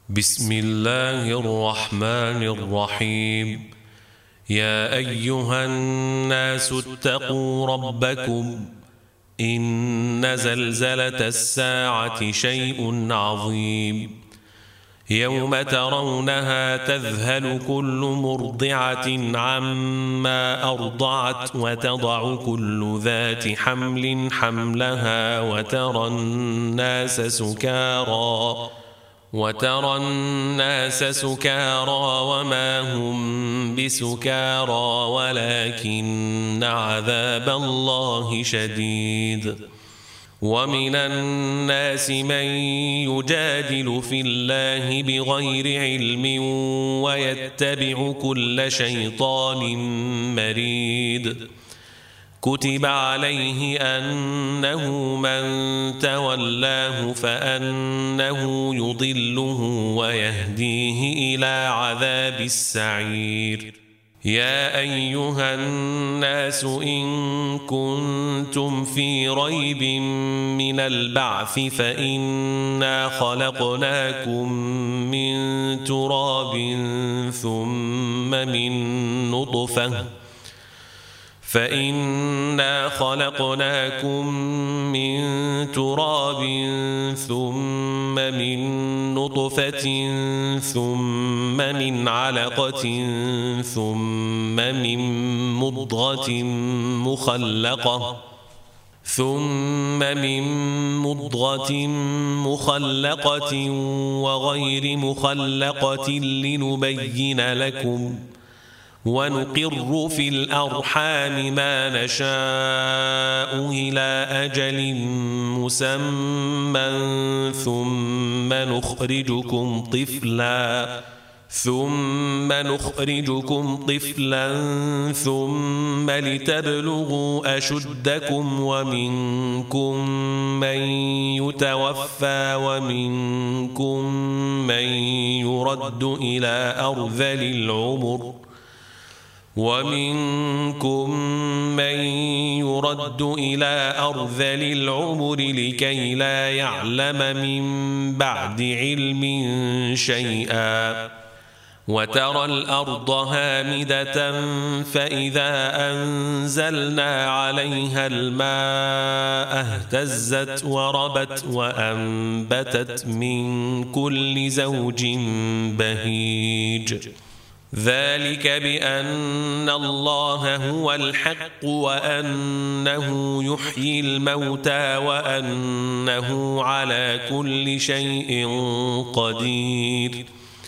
بسم الله الرحمن الرحيم. يا أيها الناس اتقوا ربكم إن زلزلة الساعة شيء عظيم. يوم ترونها تذهل كل مرضعة عما أرضعت وتضع كل ذات حمل حملها وترى الناس سكارى وما هم بسكارى ولكن عذاب الله شديد. ومن الناس من يجادل في الله بغير علم ويتبع كل شيطان مريد. كتب عليه أنه من تولاه فأنه يضله ويهديه إلى عذاب السعير. يا أيها الناس إن كنتم في ريب من البعث فإنا خلقناكم من تراب ثم من نطفة ثم من علقة ثم من مضغة مخلقة وغير مخلقة لنبين لكم ونقر في الأرحام ما نشاء إلى أجل مسمى ثم نخرجكم طفلا ثم لتبلغوا أشدكم ومنكم من يتوفى ومنكم من يرد إلى أرذل العمر لكي لا يعلم من بعد علم شيئا. وترى الأرض هامدة فإذا أنزلنا عليها الماء اهتزت وربت وأنبتت من كل زوج بهيج. ذلك بأن الله هو الحق وأنه يحيي الموتى وأنه على كل شيء قدير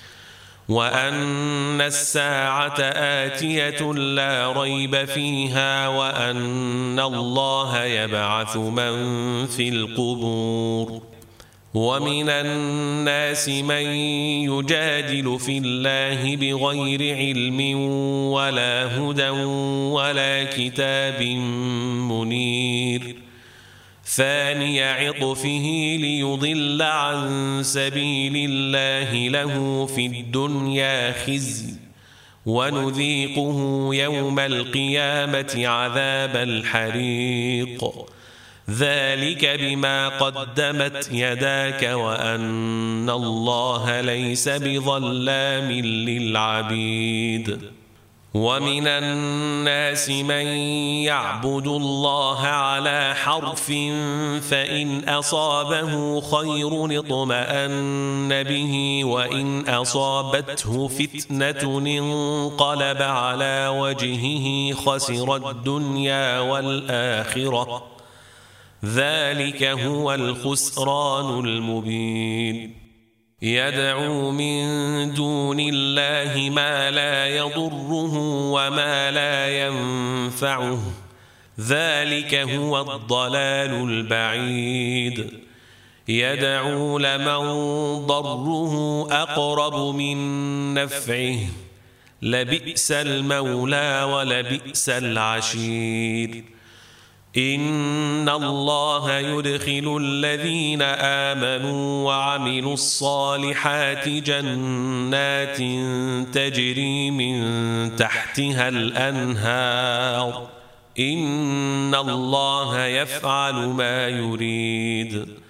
وأن الساعة آتية لا ريب فيها وأن الله يبعث من في القبور. ومن الناس من يجادل في الله بغير علم ولا هدى ولا كتاب منير. ثاني عطفه ليضل عن سبيل الله له في الدنيا خزي ونذيقه يوم القيامة عذاب الحريق. ذلك بما قدمت يداك وأن الله ليس بظلام للعبيد. ومن الناس من يعبد الله على حرف فإن أصابه خير اطمأن به وإن أصابته فتنة انقلب على وجهه خسر الدنيا والآخرة. ذلك هو الخسران المبين. يدعو من دون الله ما لا يضره وما لا ينفعه. ذلك هو الضلال البعيد. يدعو لمن ضره أقرب من نفعه لبئس المولى ولبئس العشير. إن الله يدخل الذين آمنوا وعملوا الصالحات جنات تجري من تحتها الأنهار. إن الله يفعل ما يريد.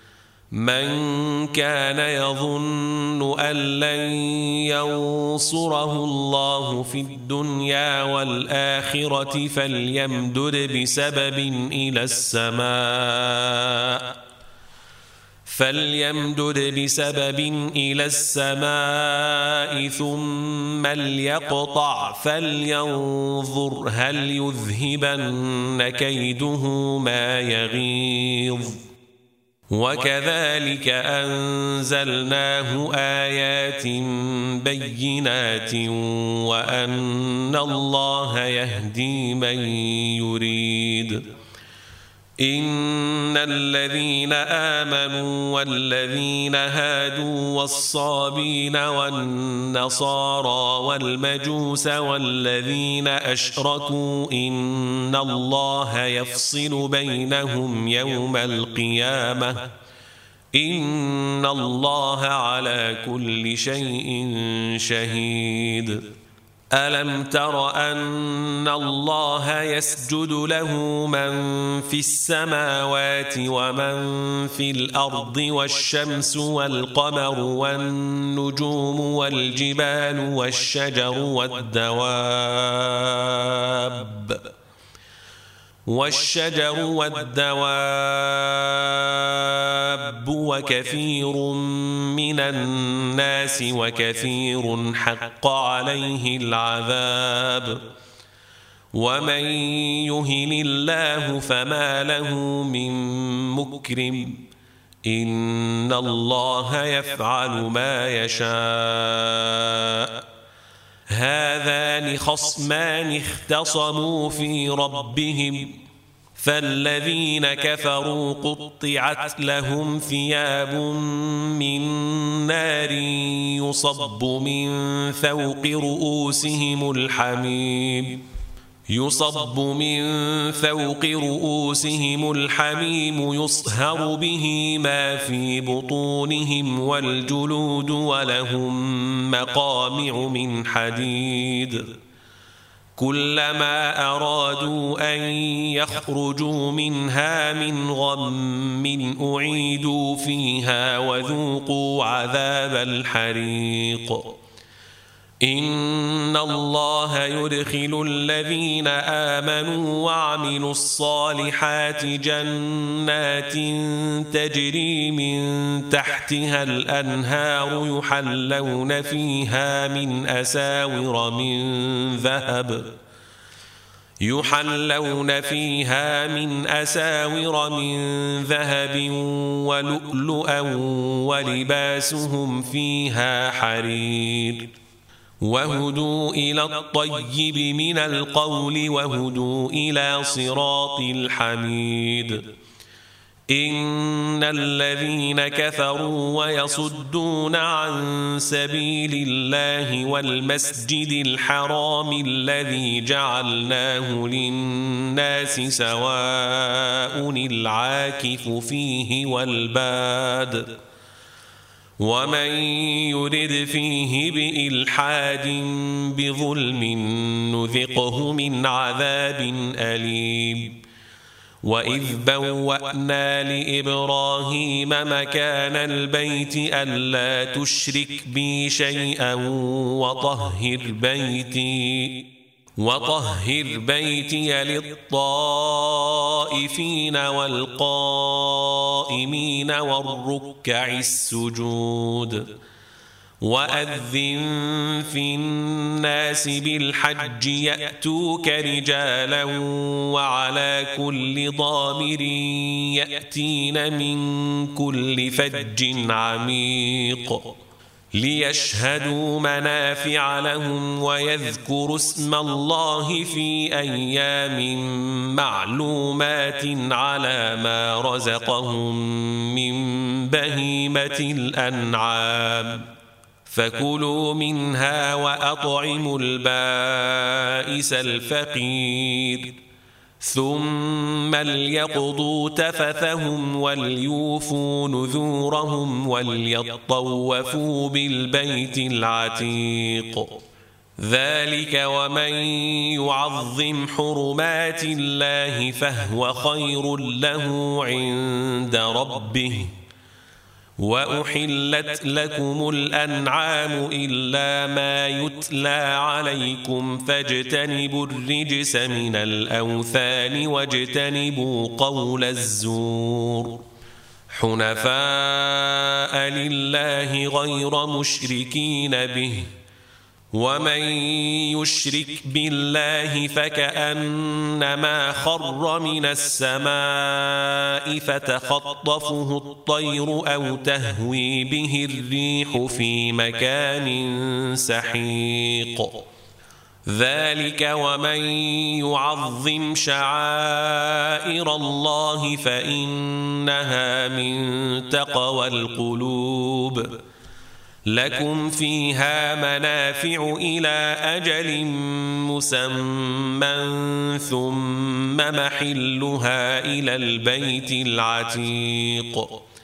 من كان يظن أن لن ينصره الله في الدنيا والآخرة فليمدد بسبب إلى السماء ثم ليقطع فلينظر هل يذهبن كيده ما يغيظ وكذلك أنزلناه آيات بينات وأن الله يهدي من يريد إن الذين آمنوا والذين هادوا والصابين والنصارى والمجوس والذين أشركوا إن الله يفصل بينهم يوم القيامة إن الله على كل شيء شهيد ألم تر أن الله يسجد له من في السماوات ومن في الأرض والشمس والقمر والنجوم والجبال والشجر والدواب وكثير من الناس وكثير حق عليه العذاب ومن يهن الله فما له من مكرم إن الله يفعل ما يشاء هذان خصمان اختصموا في ربهم فالذين كفروا قطعت لهم ثياب من نار يصب من فوق رؤوسهم الحميم يصهر به ما في بطونهم والجلود ولهم مقامع من حديد كلما أرادوا أن يخرجوا منها من غم أعيدوا فيها وذوقوا عذاب الحريق إن الله يدخل الذين آمنوا وعملوا الصالحات جنات تجري من تحتها الأنهار يحلون فيها من أساور من ذهب ولؤلؤا ولباسهم فيها حرير وهدوا إلى الطيب من القول وهدوا إلى صراط الحميد إن الذين كفروا ويصدون عن سبيل الله والمسجد الحرام الذي جعلناه للناس سواء العاكف فيه والباد ومن يرد فيه بإلحاد بظلم نذقه من عذاب أليم وإذ بوأنا لإبراهيم مكان البيت ألا تشرك بي شيئا وطهر بيتي للطائفين والقائمين والركع السجود وأذن في الناس بالحج يأتوك رجالا وعلى كل ضامر يأتين من كل فج عميق ليشهدوا منافع لهم ويذكروا اسم الله في أيام معلومات على ما رزقهم من بهيمة الأنعام فكلوا منها وأطعموا البائس الفقير ثم ليقضوا تفثهم وليوفوا نذورهم وليطوفوا بالبيت العتيق ذلك ومن يعظم حرمات الله فهو خير له عند ربه وأحلت لكم الأنعام إلا ما يتلى عليكم فاجتنبوا الرجس من الأوثان واجتنبوا قول الزور حنفاء لله غير مشركين به ومن يشرك بالله فكأنما خر من السماء فتخطفه الطير أو تهوي به الريح في مكان سحيق ذلك ومن يعظم شعائر الله فإنها من تقوى القلوب لكم فيها منافع إلى أجل مسمى ثم محلها إلى البيت العتيق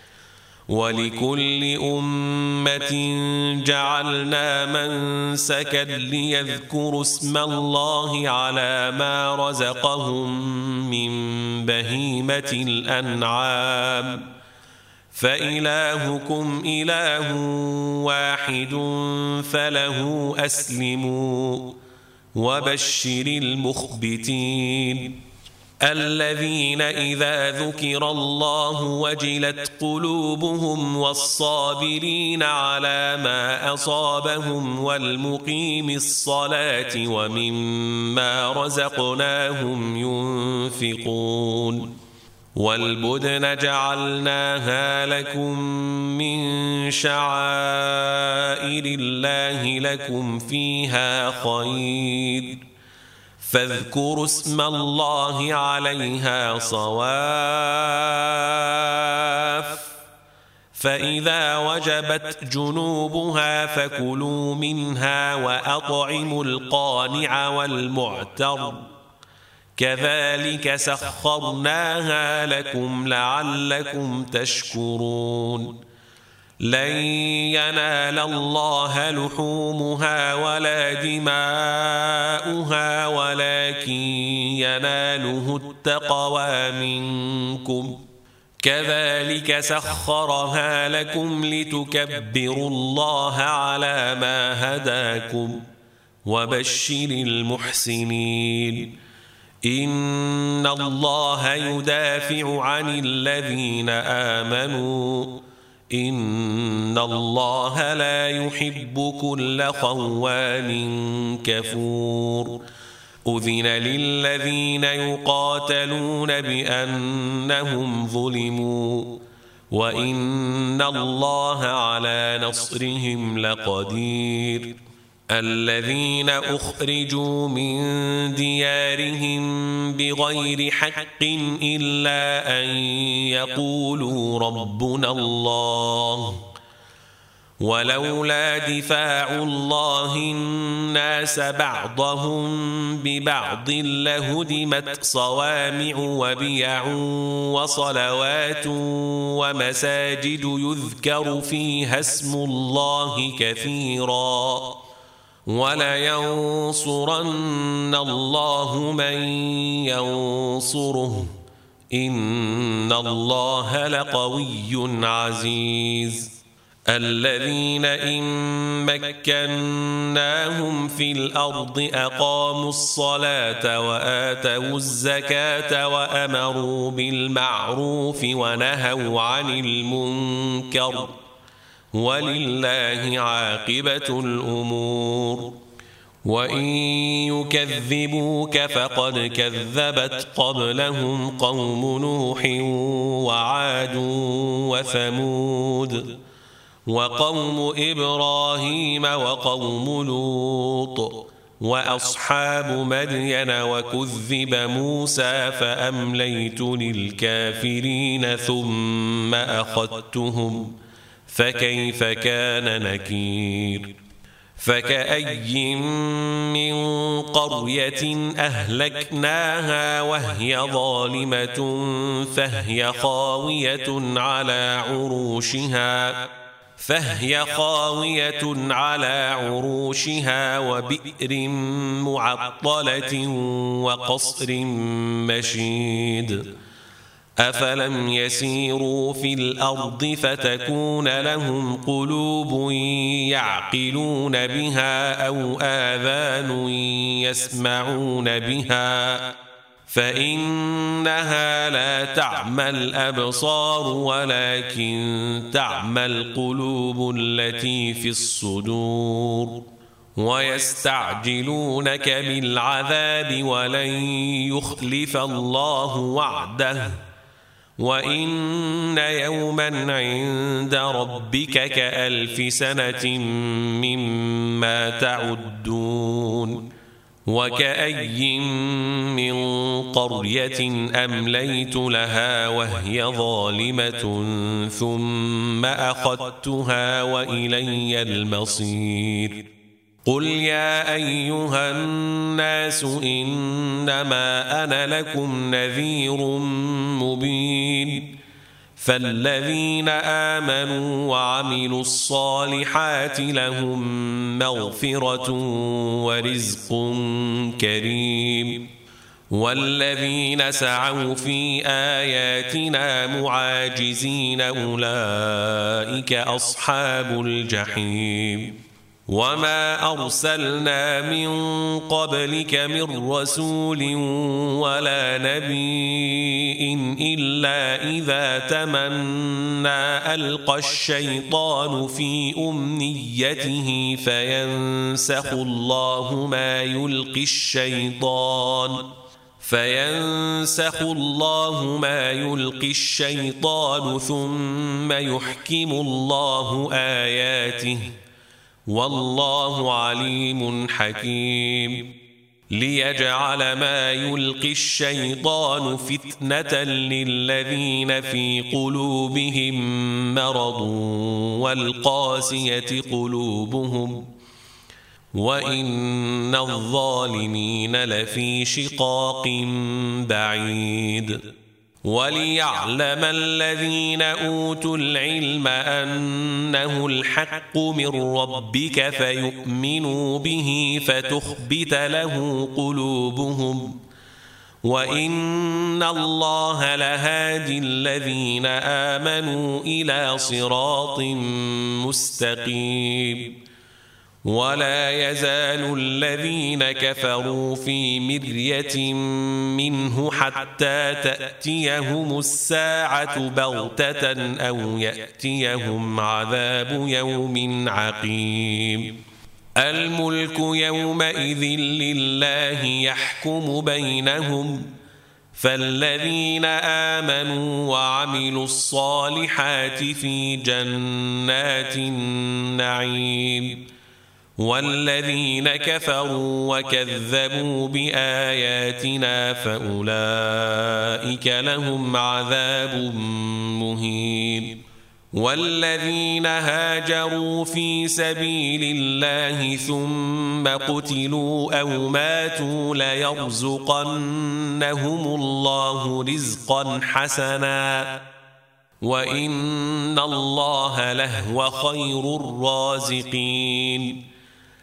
ولكل أمة جعلنا منسكا ليذكروا اسم الله على ما رزقهم من بهيمة الأنعام فإلهكم إله واحد فله أسلموا وبشر المخبتين الذين إذا ذكر الله وجلت قلوبهم والصابرين على ما أصابهم والمقيم الصلاة ومما رزقناهم ينفقون والبدن جعلناها لكم من شعائر الله لكم فيها خير فاذكروا اسم الله عليها صواف فإذا وجبت جنوبها فكلوا منها وأطعموا القانع والمعتر كذلك سخرناها لكم لعلكم تشكرون لن ينال الله لحومها ولا دماؤها ولكن يناله التقوى منكم كذلك سخرها لكم لتكبروا الله على ما هداكم وبشر المحسنين إن الله يدافع عن الذين آمنوا إن الله لا يحب كل خوان كفور أذن للذين يقاتلون بأنهم ظلموا وإن الله على نصرهم لقدير الذين أخرجوا من ديارهم بغير حق إلا أن يقولوا ربنا الله ولولا دفاع الله الناس بعضهم ببعض لهدمت صوامع وبيع وصلوات ومساجد يذكر فيها اسم الله كثيرا ولينصرن الله من ينصره إن الله لقوي عزيز الذين إن مكناهم في الأرض أقاموا الصلاة وآتوا الزكاة وأمروا بالمعروف ونهوا عن المنكر ولله عاقبة الأمور وإن يكذبوك فقد كذبت قبلهم قوم نوح وعاد وثمود وقوم إبراهيم وقوم لوط وأصحاب مدين وكذب موسى فأمليت للكافرين ثم أخذتهم فكيف كان نكير فكأي من قرية أهلكناها وهي ظالمة فهي خاوية على عروشها وبئر معطلة وقصر مشيد أفلم يسيروا في الأرض فتكون لهم قلوب يعقلون بها أو آذان يسمعون بها فإنها لا تعمى الأبصار ولكن تعمى القلوب التي في الصدور ويستعجلونك بالعذاب ولن يخلف الله وعده وإن يوما عند ربك كألف سنة مما تعدون وكأي من قرية أمليت لها وهي ظالمة ثم أخذتها وإلي المصير قل يا أيها الناس إنما أنا لكم نذير مبين فالذين آمنوا وعملوا الصالحات لهم مغفرة ورزق كريم والذين سعوا في آياتنا معاجزين أولئك أصحاب الجحيم وما أرسلنا من قبلك من رسول ولا نبي إلا إذا تمنى ألقى الشيطان في أمنيته فينسخ الله ما يلقي الشيطان ثم يحكم الله آياته والله عليم حكيم ليجعل ما يلقي الشيطان فتنة للذين في قلوبهم مرض والقاسية قلوبهم وإن الظالمين لفي شقاق بعيد وليعلم الذين أوتوا العلم أنه الحق من ربك فيؤمنوا به فتخبت له قلوبهم وإن الله لهادي الذين آمنوا إلى صراط مستقيم ولا يزال الذين كفروا في مرية منه حتى تأتيهم الساعة بغتة أو يأتيهم عذاب يوم عقيم الملك يومئذ لله يحكم بينهم فالذين آمنوا وعملوا الصالحات في جنات النعيم والذين كفروا وكذبوا بآياتنا فأولئك لهم عذاب مهين والذين هاجروا في سبيل الله ثم قتلوا أو ماتوا ليرزقنهم الله رزقا حسنا وإن الله لهو خير الرازقين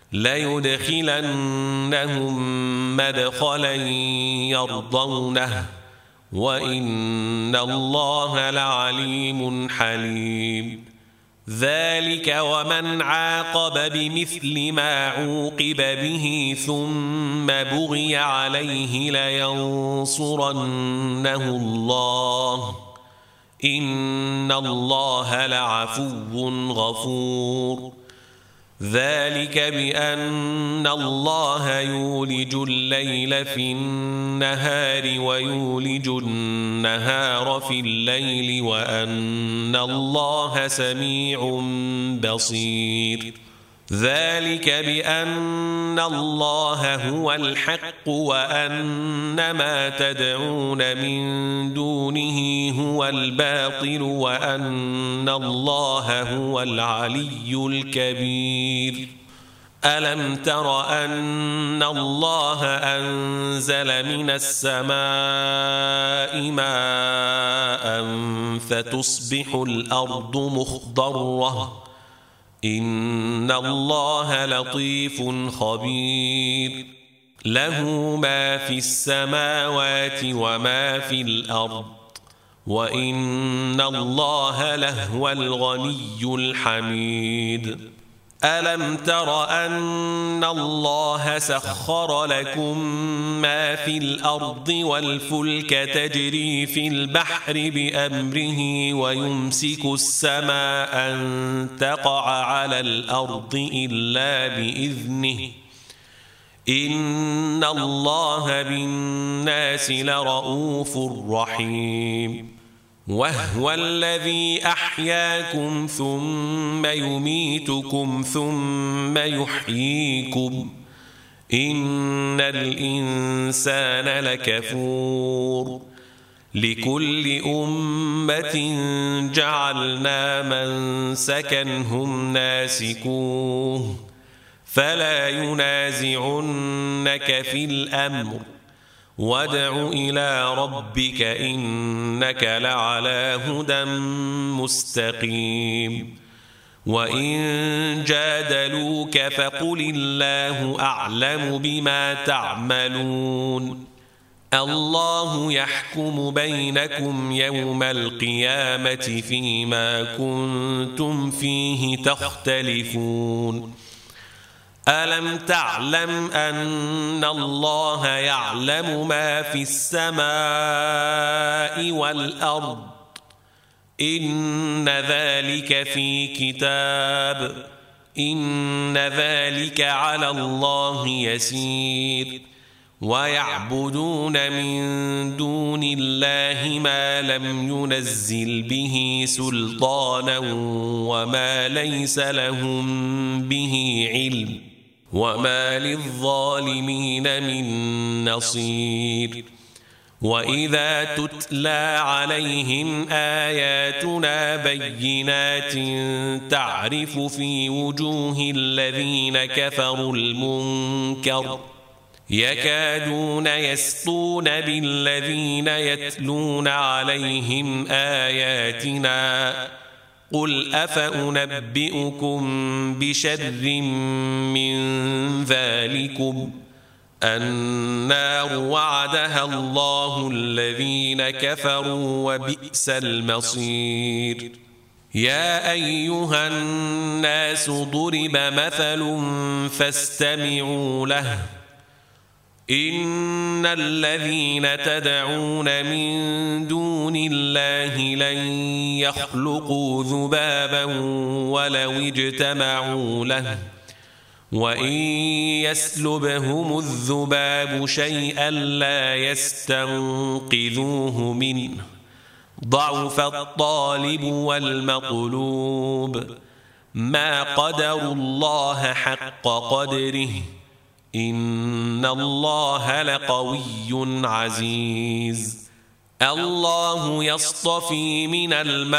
ليدخلنهم مدخلا يرضونه وإن الله لعليم حليم ذلك ومن عاقب بمثل ما عوقب به ثم بغي عليه لينصرنه الله إن الله لعفو غفور ذلك بأن الله يولج الليل في النهار ويولج النهار في الليل وأن الله سميع بصير ذلك بأن الله هو الحق وأن ما تدعون من دونه هو الباطل وأن الله هو العلي الكبير ألم تر أن الله أنزل من السماء ماء فتصبح الأرض مخضرة إن الله لطيف خبير له ما في السماوات وما في الأرض وإن الله لهو الغني الحميد ألم تر أن الله سخر لكم ما في الأرض والفلك تجري في البحر بأمره ويمسك السماء أن تقع على الأرض إلا بإذنه إن الله بالناس لرؤوف رحيم وهو الذي أحياكم ثم يميتكم ثم يحييكم إن الإنسان لكفور لكل أمة جعلنا منسكا هم ناسكوه فلا ينازعنك في الأمر وادع إلى ربك إنك لعلى هدى مستقيم وإن جادلوك فقل الله أعلم بما تعملون الله يحكم بينكم يوم القيامة فيما كنتم فيه تختلفون ألم تعلم أن الله يعلم ما في السماء والأرض إن ذلك في كتاب إن ذلك على الله يسير ويعبدون من دون الله ما لم ينزل به سلطانا وما ليس لهم به علم وما للظالمين من نصير وإذا تتلى عليهم آياتنا بينات تعرف في وجوه الذين كفروا المنكر يكادون يسطون بالذين يتلون عليهم آياتنا قل أفأنبئكم بشر من ذلكم النار وعدها الله الذين كفروا وبئس المصير يا أيها الناس ضرب مثل فاستمعوا له إن الذين تدعون من دون الله لن يخلقوا ذبابا ولو اجتمعوا له وإن يسلبهم الذباب شيئا لا يستنقذوه منه ضعف الطالب والمطلوب ما قدروا الله حق قدره إن الله لقوي عزيز الله يصطفي من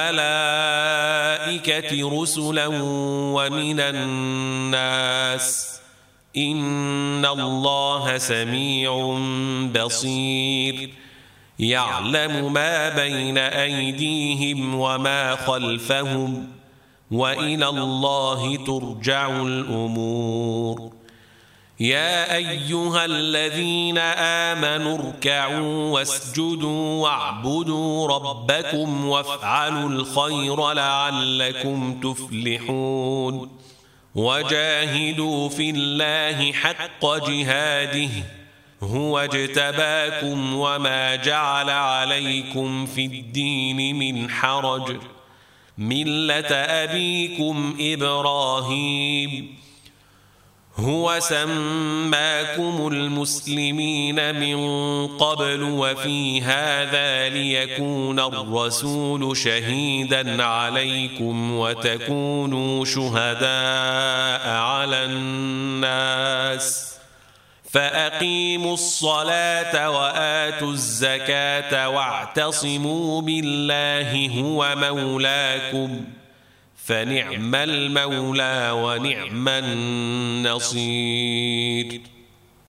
الملائكة رسلا ومن الناس إن الله سميع بصير يعلم ما بين أيديهم وما خلفهم وإلى الله ترجع الأمور يا أيها الذين آمنوا اركعوا واسجدوا واعبدوا ربكم وافعلوا الخير لعلكم تفلحون وجاهدوا في الله حق جهاده هو اجتباكم وما جعل عليكم في الدين من حرج ملة أبيكم إبراهيم هو سماكم المسلمين من قبل وفي هذا ليكون الرسول شهيدا عليكم وتكونوا شهداء على الناس فأقيموا الصلاة وآتوا الزكاة واعتصموا بالله هو مولاكم فنعم المولى ونعم النصير